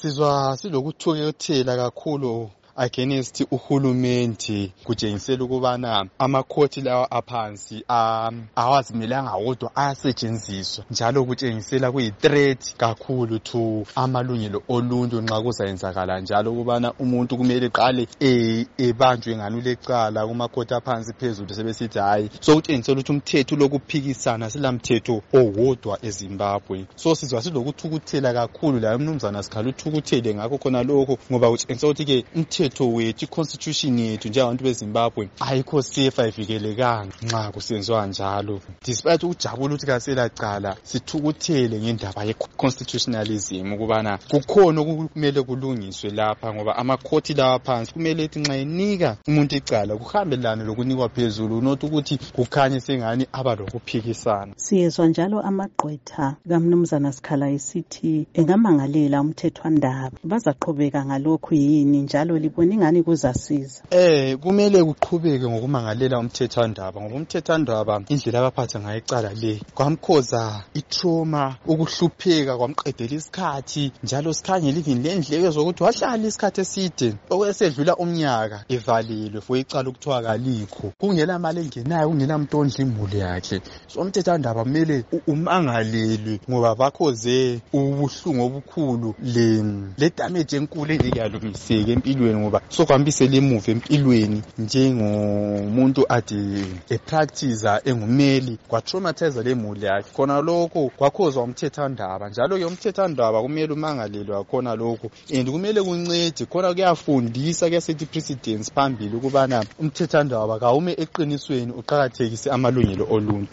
Sizwa silokuthukuthela kakhulu against uhulumende kutshengisela ukubana amakhoti lawa aphansi awazimelanga wodwa ayasetshenziswa njalo kutshengisela kuyi-threat kakhulu to amalungelo oluntu nxa kuzayenzakala njalo ukubana umuntu kumele qale ebanjwe ngani ulecala kumakhoti aphansi phezulu sebesithi hayi sokutshengisela ukuthi umthetho lokuphikisana silamthetho owodwa eZimbabwe. So sizwa silokuthukuthela kakhulu la umnumzana Sikhala uthukuthele ngakho khona lokho ngoba kutshengisela ukuthi ke umthetho wethu constitution yethu njengabantu beZimbabwe ayikho safe ayivikelekanga nxa kusenziwa njalo. Despite ukujabula ukuthi kasela cala sithukuthele ngendaba ye constitutionalism ukubana kukhona okumele kulungiswe lapha ngoba amakhoti lawa phansi kumele ethi nxa enika umuntu icala kuhambelana lokunikwa phezulu not ukuthi kukhanye sengani aba lokuphikisana. Siyezwa njalo amagqwetha kaMnumzana Sikhala esithi engamangalela umthethwandaba bazaqhubeka ngalokhu yini njalo libona ingani kuzasiza? Kumele kuqhubeke ngokumangalela umthethwandaba ngoba umthethwandaba indlela abaphatha ngayo icala le kwamkhoza itrauma ukuhlupheka kwamqedela isikhathi njalo sikhangela even lendleko zokuthi wahlala isikhathi eside okwesedlula umnyaka evalelwe for icala ukuthiwa kalikho kungela mali engenayo kungela muntu ondla imuli yakhe. So umthethwandaba kumele umangalelwe ngoba bakhoze ubuhlungu obukhulu le damage enkulu engeke yalungiseka empilweni ngoba sokuhambisela emuva empilweni njengomuntu ade epractice engumeli kwatraumatize lemuli yakhe khona lokho kwakhozwa umthethwandaba njalo ke umthethwandaba kumele umangalelwe khona lokho and kumele kuncede khona kuyafundisa kuyasethi precedence phambili ukubana umthethwandaba kawume eqinisweni uqhakathekise amalungelo oluntu.